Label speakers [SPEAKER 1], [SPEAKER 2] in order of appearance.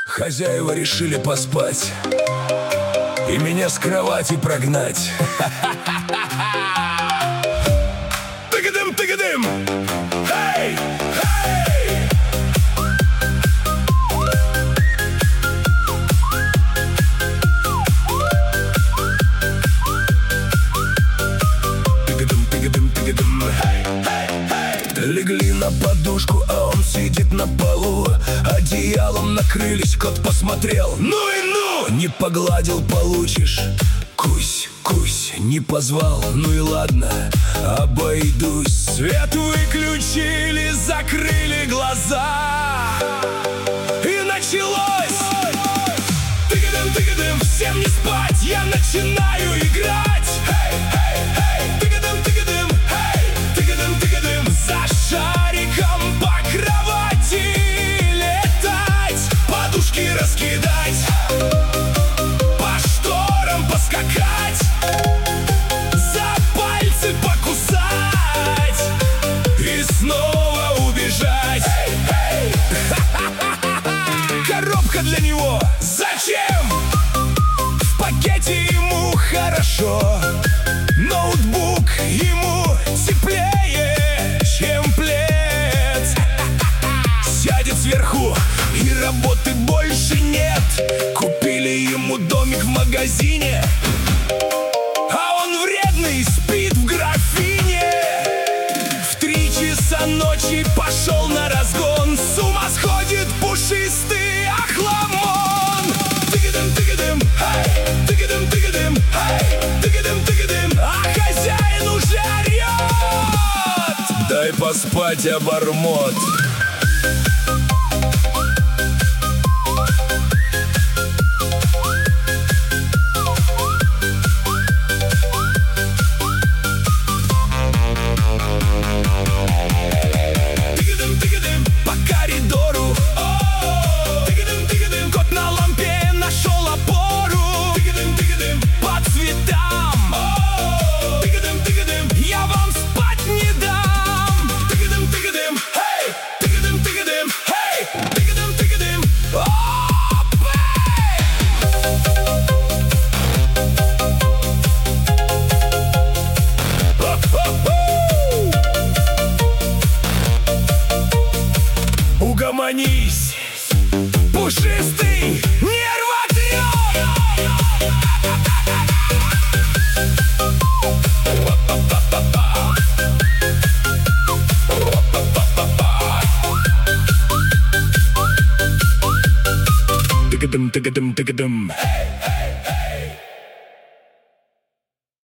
[SPEAKER 1] Хозяева решили поспать и меня с кровати прогнать. Тыгадым, тыгадым! Эй! Эй! Тыгадым, тыгадым, тыгадым! Эй! Эй! Эй! Легли на подушку, а он сидит на полу. Одеялом накрылись, кот посмотрел. Ну и ну! Не погладил, получишь. Кусь, кусь, не позвал. Ну и ладно, обойдусь. Свет выключили, закрыли глаза. И началось! Тыгадым, тыгадым, всем не спать. Я начинаю играть. Эй, эй, эй! Тыгадым, тыгадым, эй! Тыгадым, тыгадым, за шариком по кровати летать, подушки раскидать, по шторам поскакать, за пальцы покусать и снова убежать. Эй, эй! Коробка для него зачем? В пакете ему хорошо. Ноутбук ему теплее, чем плед. Сядет сверху и работы больше нет. Купили ему домик в магазине, а он вредный, спит в графине. В 3 часа ночи пошел на разгон. С ума сходит пушистый охламон. Тыгадым, тыгадым, эй! Тыгадым, тыгадым, эй! Тыгадым, тыгадым, а хозяин уже орет. Дай поспать, обормот. Тыгадым, тыгадым, по коридору. Тыгадым, тыгадым, кот на лампе нашел опору. Тыгадым, тыгадым, по цветам. Тыгадым, тыгадым, я вам спать не дам. Тыгадым, тыгадым, эй! Тыгадым, тыгадым, эй! Тыгадым, тыгадым, угомонись, пушистый нервотреп! Тыгадым, тыгадым, тыгадым.